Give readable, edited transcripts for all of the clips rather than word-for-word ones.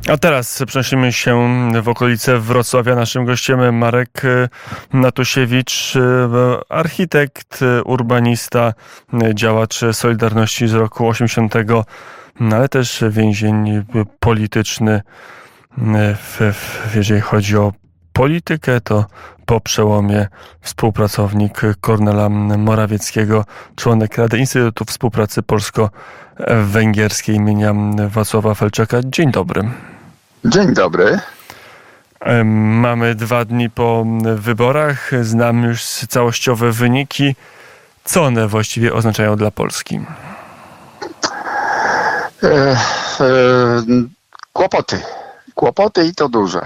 A teraz przenosimy się w okolice Wrocławia. Naszym gościem Marek Natusiewicz, architekt, urbanista, działacz Solidarności z roku 80, ale też więzień polityczny. Jeżeli chodzi o politykę, to po przełomie współpracownik Kornela Morawieckiego, członek Rady Instytutu Współpracy Polsko-Węgierskiej imienia Wacława Felczaka. Dzień dobry. Dzień dobry. Mamy 2 dni po wyborach. Znam już całościowe wyniki. Co one właściwie oznaczają dla Polski? Kłopoty. Kłopoty i to duże.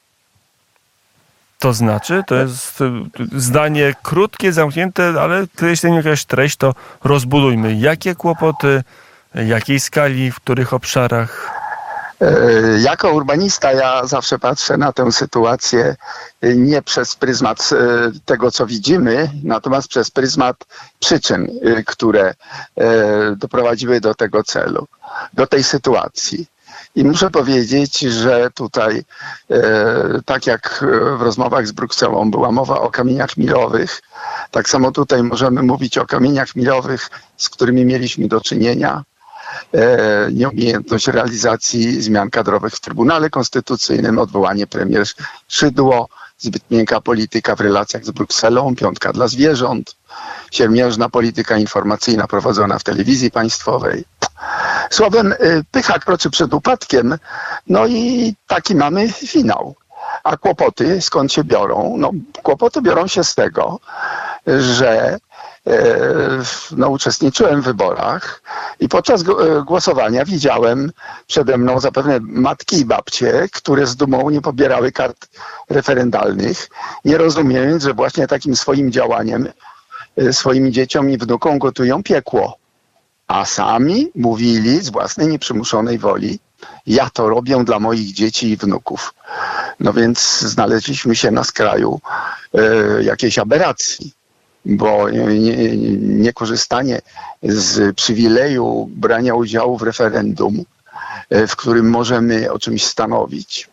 To znaczy? To jest zdanie krótkie, zamknięte, ale jeśli jakaś treść, to rozbudujmy. Jakie kłopoty, jakiej skali, w których obszarach? Jako urbanista ja zawsze patrzę na tę sytuację nie przez pryzmat tego, co widzimy, natomiast przez pryzmat przyczyn, które doprowadziły do tego celu, do tej sytuacji. I muszę powiedzieć, że tutaj, tak jak w rozmowach z Brukselą była mowa o kamieniach milowych, tak samo tutaj możemy mówić o kamieniach milowych, z którymi mieliśmy do czynienia. Nieumiejętność realizacji zmian kadrowych w Trybunale Konstytucyjnym, odwołanie premier Szydło, zbyt miękka polityka w relacjach z Brukselą, piątka dla zwierząt, siermiężna polityka informacyjna prowadzona w telewizji państwowej. Słowem, pycha kroczy przed upadkiem, no i taki mamy finał. A kłopoty skąd się biorą? No, kłopoty biorą się z tego, że uczestniczyłem w wyborach i podczas głosowania widziałem przede mną zapewne matki i babcie, które z dumą nie pobierały kart referendalnych, nie rozumiejąc, że właśnie takim swoim działaniem swoim dzieciom i wnukom gotują piekło. A sami mówili z własnej nieprzymuszonej woli: ja to robię dla moich dzieci i wnuków. No więc znaleźliśmy się na skraju jakiejś aberracji, bo niekorzystanie z przywileju brania udziału w referendum, w którym możemy o czymś stanowić,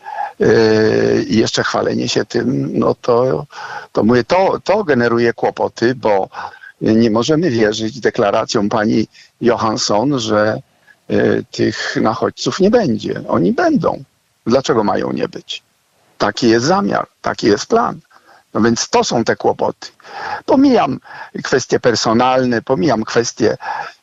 i jeszcze chwalenie się tym, no to generuje kłopoty, bo nie możemy wierzyć deklaracjom pani Johansson, że tych nachodźców nie będzie. Oni będą. Dlaczego mają nie być? Taki jest zamiar, taki jest plan. No więc to są te kłopoty. Pomijam kwestie personalne, pomijam kwestie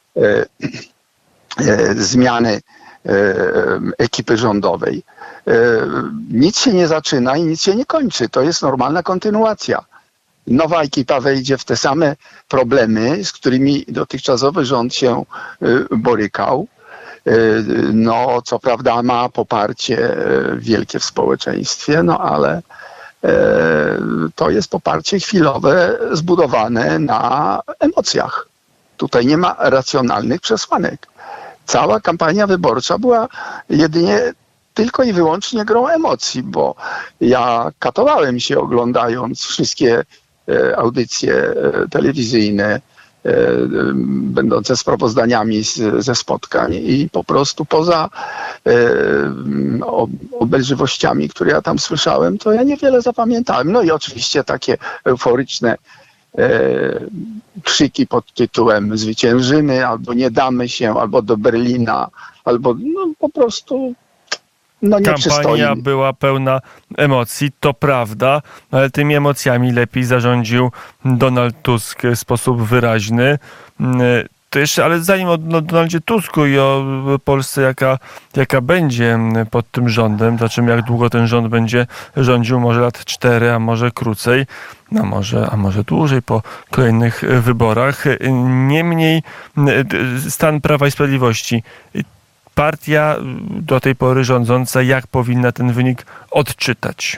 zmiany ekipy rządowej. Nic się nie zaczyna i nic się nie kończy. To jest normalna kontynuacja. Nowa ekipa wejdzie w te same problemy, z którymi dotychczasowy rząd się borykał. No, co prawda ma poparcie wielkie w społeczeństwie, no ale to jest poparcie chwilowe, zbudowane na emocjach. Tutaj nie ma racjonalnych przesłanek. Cała kampania wyborcza była jedynie tylko i wyłącznie grą emocji, bo ja katowałem się oglądając wszystkie audycje telewizyjne będące sprawozdaniami ze spotkań i po prostu poza obelżywościami, które ja tam słyszałem, to ja niewiele zapamiętałem. No i oczywiście takie euforyczne krzyki pod tytułem zwyciężymy, albo nie damy się, albo do Berlina, albo po prostu Kampania była pełna emocji, to prawda, ale tymi emocjami lepiej zarządził Donald Tusk w sposób wyraźny. To jeszcze, ale zanim o Donaldzie Tusku i o Polsce, jaka będzie pod tym rządem, znaczy jak długo ten rząd będzie rządził, może lat 4, a może krócej, a może dłużej po kolejnych wyborach. Niemniej stan Prawa i Sprawiedliwości. Partia do tej pory rządząca, jak powinna ten wynik odczytać?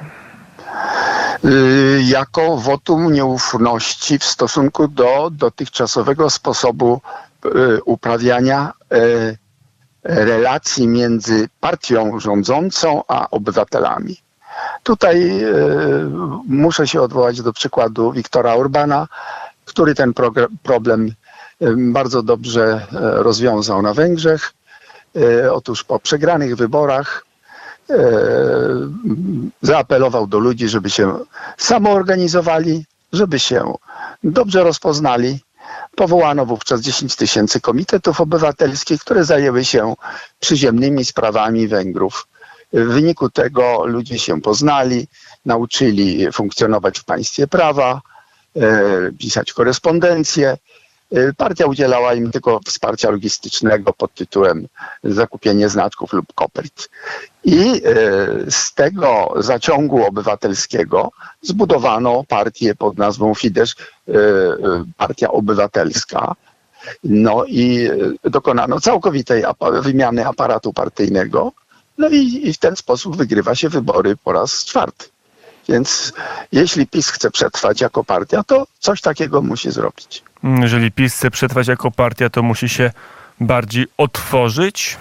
Jako wotum nieufności w stosunku do dotychczasowego sposobu uprawiania relacji między partią rządzącą a obywatelami. Tutaj muszę się odwołać do przykładu Viktora Orbana, który ten problem bardzo dobrze rozwiązał na Węgrzech. Otóż po przegranych wyborach zaapelował do ludzi, żeby się samoorganizowali, żeby się dobrze rozpoznali. Powołano wówczas 10 000 komitetów obywatelskich, które zajęły się przyziemnymi sprawami Węgrów. W wyniku tego ludzie się poznali, nauczyli funkcjonować w państwie prawa, pisać korespondencję. Partia udzielała im tylko wsparcia logistycznego pod tytułem zakupienie znaczków lub kopert. I z tego zaciągu obywatelskiego zbudowano partię pod nazwą Fidesz, Partia Obywatelska. No i dokonano całkowitej wymiany aparatu partyjnego. No i w ten sposób wygrywa się wybory po raz 4. Więc jeśli PiS chce przetrwać jako partia, to coś takiego musi zrobić. Jeżeli PiS chce przetrwać jako partia, to musi się bardziej otworzyć?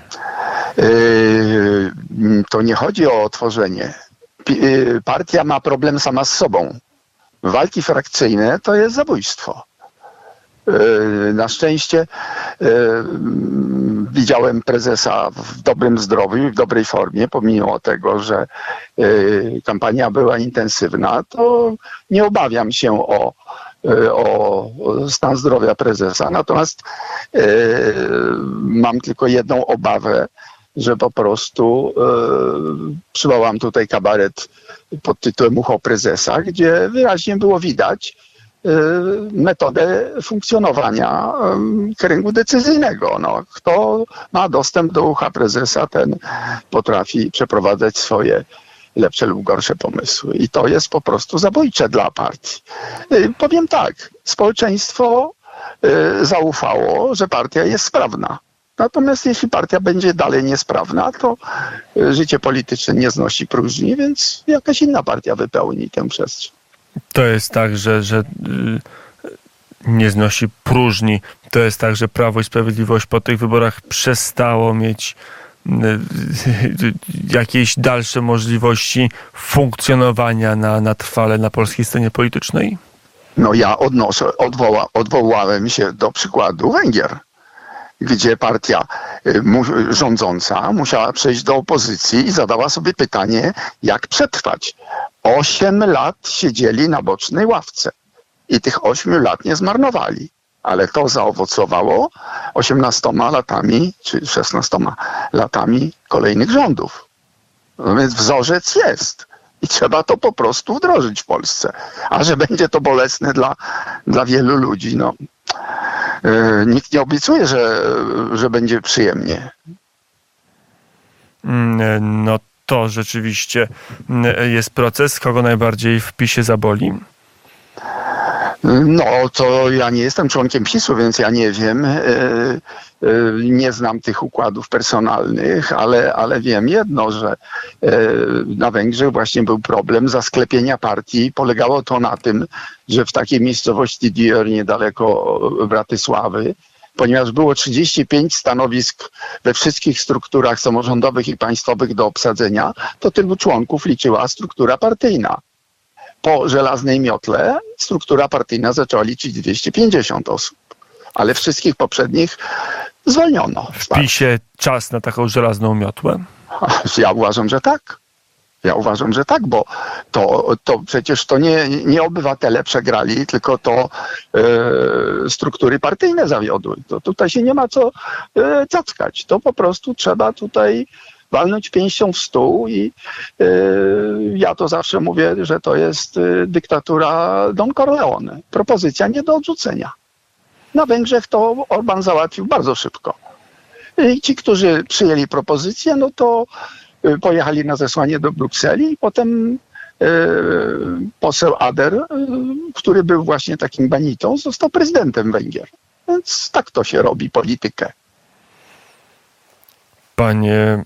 To nie chodzi o otworzenie. Partia ma problem sama z sobą. Walki frakcyjne to jest zabójstwo. Na szczęście widziałem prezesa w dobrym zdrowiu i w dobrej formie, pomimo tego, że kampania była intensywna, to nie obawiam się o stan zdrowia prezesa. Natomiast mam tylko jedną obawę, że po prostu przywołam tutaj kabaret pod tytułem Ucho prezesa, gdzie wyraźnie było widać metodę funkcjonowania kręgu decyzyjnego. No, kto ma dostęp do ucha prezesa, ten potrafi przeprowadzać swoje lepsze lub gorsze pomysły. I to jest po prostu zabójcze dla partii. Powiem tak, społeczeństwo zaufało, że partia jest sprawna. Natomiast jeśli partia będzie dalej niesprawna, to życie polityczne nie znosi próżni, więc jakaś inna partia wypełni tę przestrzeń. To jest tak, że nie znosi próżni. To jest tak, że Prawo i Sprawiedliwość po tych wyborach przestało mieć jakieś dalsze możliwości funkcjonowania na trwale na polskiej scenie politycznej? No ja odwołałem się do przykładu Węgier, gdzie partia rządząca musiała przejść do opozycji i zadała sobie pytanie, jak przetrwać. 8 lat siedzieli na bocznej ławce i tych 8 lat nie zmarnowali. Ale to zaowocowało 18 latami czy 16 latami kolejnych rządów. No więc wzorzec jest i trzeba to po prostu wdrożyć w Polsce. A że będzie to bolesne dla wielu ludzi, no nikt nie obiecuje, że będzie przyjemnie. No to rzeczywiście jest proces. Kogo najbardziej w PiS-ie zaboli? No, to ja nie jestem członkiem PiS-u, więc ja nie wiem. Nie znam tych układów personalnych, ale wiem jedno, że na Węgrzech właśnie był problem zasklepienia partii. Polegało to na tym, że w takiej miejscowości Dior niedaleko Bratysławy, ponieważ było 35 stanowisk we wszystkich strukturach samorządowych i państwowych do obsadzenia, to tylu członków liczyła struktura partyjna. Po żelaznej miotle struktura partyjna zaczęła liczyć 250 osób, ale wszystkich poprzednich zwolniono. W PiS-ie czas na taką żelazną miotłę? Ja uważam, że tak. Bo to przecież to nie obywatele przegrali, tylko to struktury partyjne zawiodły. To tutaj się nie ma co cackać. To po prostu trzeba tutaj walnąć pięścią w stół i ja to zawsze mówię, że to jest dyktatura Don Corleone. Propozycja nie do odrzucenia. Na Węgrzech to Orbán załatwił bardzo szybko. I ci, którzy przyjęli propozycję, no to pojechali na zesłanie do Brukseli i potem poseł Ader, który był właśnie takim banitą, został prezydentem Węgier. Więc tak to się robi politykę. Panie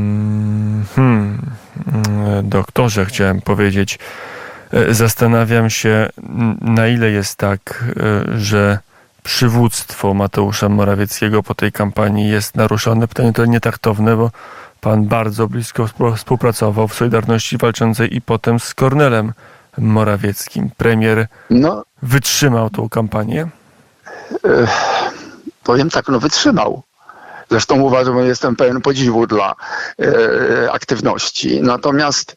doktorze, chciałem powiedzieć, zastanawiam się, na ile jest tak, że przywództwo Mateusza Morawieckiego po tej kampanii jest naruszone. Pytanie to nietaktowne, bo pan bardzo blisko współpracował w Solidarności Walczącej i potem z Kornelem Morawieckim. Premier wytrzymał tą kampanię? Powiem tak, wytrzymał. Zresztą uważam, że jestem pełen podziwu dla aktywności. Natomiast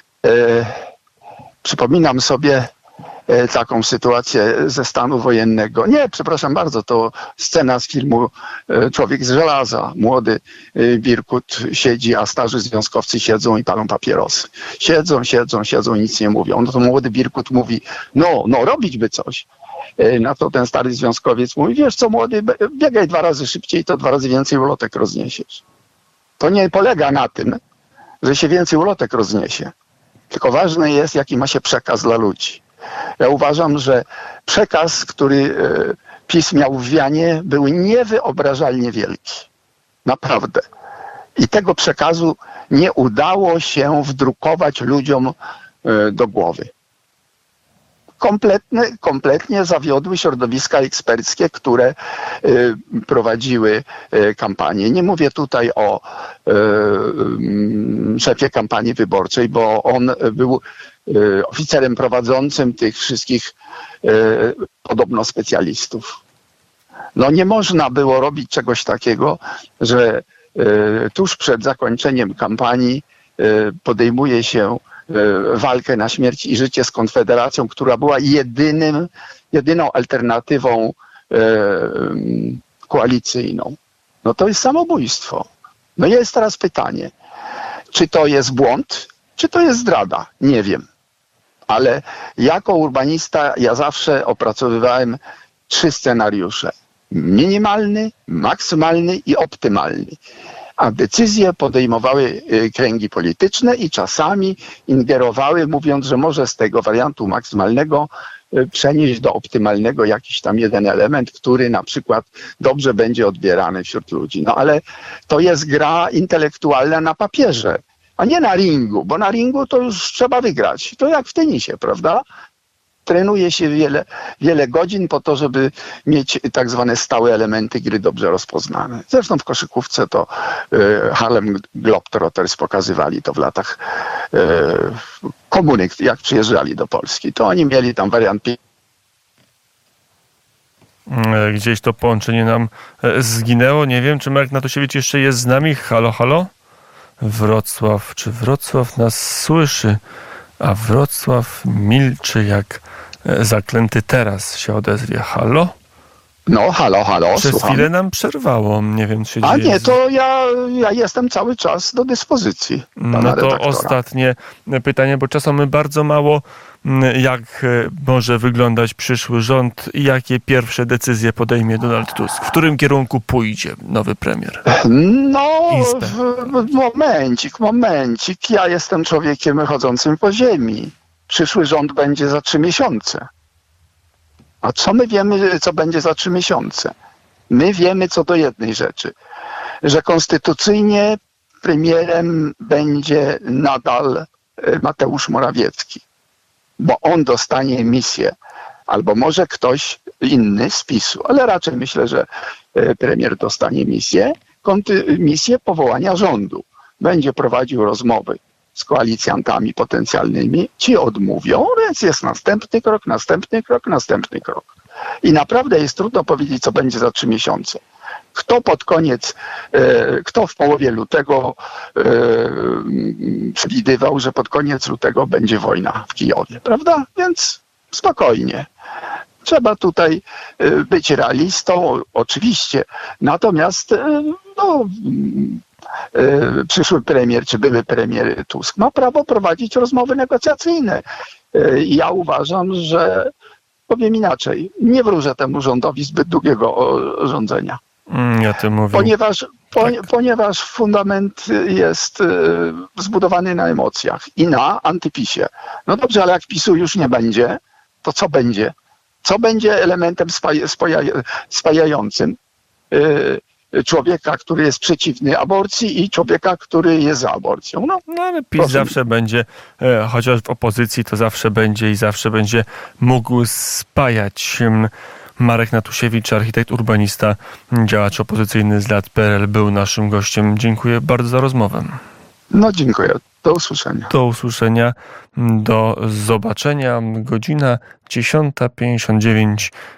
przypominam sobie taką sytuację ze stanu wojennego. Nie, przepraszam bardzo, to scena z filmu Człowiek z żelaza. Młody Birkut siedzi, a starzy związkowcy siedzą i palą papierosy. Siedzą i nic nie mówią. No to młody Birkut mówi, no robić by coś. Na to ten stary związkowiec mówi, wiesz co młody, biegaj 2 razy szybciej, to 2 razy więcej ulotek rozniesiesz. To nie polega na tym, że się więcej ulotek rozniesie. Tylko ważne jest, jaki ma się przekaz dla ludzi. Ja uważam, że przekaz, który PiS miał w Wianie, był niewyobrażalnie wielki. Naprawdę. I tego przekazu nie udało się wdrukować ludziom do głowy. Kompletnie zawiodły środowiska eksperckie, które prowadziły kampanię. Nie mówię tutaj o szefie kampanii wyborczej, bo on był oficerem prowadzącym tych wszystkich podobno specjalistów. No nie można było robić czegoś takiego, że tuż przed zakończeniem kampanii podejmuje się walkę na śmierć i życie z Konfederacją, która była jedyną alternatywą koalicyjną. No to jest samobójstwo. No jest teraz pytanie, czy to jest błąd, czy to jest zdrada? Nie wiem. Ale jako urbanista ja zawsze opracowywałem 3 scenariusze. Minimalny, maksymalny i optymalny. A decyzje podejmowały kręgi polityczne i czasami ingerowały, mówiąc, że może z tego wariantu maksymalnego przenieść do optymalnego jakiś tam jeden element, który na przykład dobrze będzie odbierany wśród ludzi. No ale to jest gra intelektualna na papierze, a nie na ringu, bo na ringu to już trzeba wygrać. To jak w tenisie, prawda? Trenuje się wiele godzin po to, żeby mieć tak zwane stałe elementy gry dobrze rozpoznane. Zresztą w koszykówce to Harlem Globetrotters pokazywali to w latach komuny, jak przyjeżdżali do Polski. To oni mieli tam wariant. Gdzieś to połączenie nam zginęło. Nie wiem, czy Marek Natusiewicz jeszcze jest z nami. Halo, halo? Wrocław. Czy Wrocław nas słyszy? A Wrocław milczy jak zaklęty, teraz się odezwie. Halo? No, halo, Przez słucham. chwilę nam przerwało. Nie wiem, czy się A dzieje. nie, to ja jestem cały czas do dyspozycji pana No to redaktora. ostatnie pytanie, bo czasem my bardzo mało, jak może wyglądać przyszły rząd i jakie pierwsze decyzje podejmie Donald Tusk. W którym kierunku pójdzie nowy premier? No, momencik. Ja jestem człowiekiem chodzącym po ziemi. Przyszły rząd będzie za 3 miesiące. A co my wiemy, co będzie za 3 miesiące? My wiemy co do jednej rzeczy, że konstytucyjnie premierem będzie nadal Mateusz Morawiecki, bo on dostanie misję, albo może ktoś inny z PiS-u, ale raczej myślę, że premier dostanie misję powołania rządu. Będzie prowadził rozmowy z koalicjantami potencjalnymi, ci odmówią, więc jest następny krok. I naprawdę jest trudno powiedzieć, co będzie za 3 miesiące. Kto w połowie lutego przewidywał, że pod koniec lutego będzie wojna w Kijowie, prawda? Więc spokojnie. Trzeba tutaj być realistą, oczywiście. Natomiast przyszły premier, czy były premier Tusk ma prawo prowadzić rozmowy negocjacyjne. Ja uważam, że powiem inaczej, nie wróżę temu rządowi zbyt długiego rządzenia. Ja tym mówię. Ponieważ fundament jest zbudowany na emocjach i na antypisie. No dobrze, ale jak PiS-u już nie będzie, to co będzie? Co będzie elementem spajającym człowieka, który jest przeciwny aborcji i człowieka, który jest za aborcją? No ale PiS zawsze będzie, chociaż w opozycji, to zawsze będzie i zawsze będzie mógł spajać. Marek Natusiewicz, architekt, urbanista, działacz opozycyjny z lat PRL, był naszym gościem. Dziękuję bardzo za rozmowę. No dziękuję. Do usłyszenia. Do usłyszenia. Do zobaczenia. Godzina 10:59.